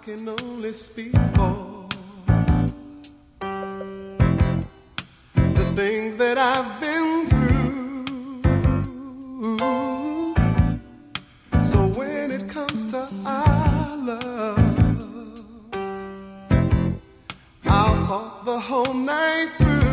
can only speak for the things that I've been through. So when it comes to our love, I'll talk the whole night through.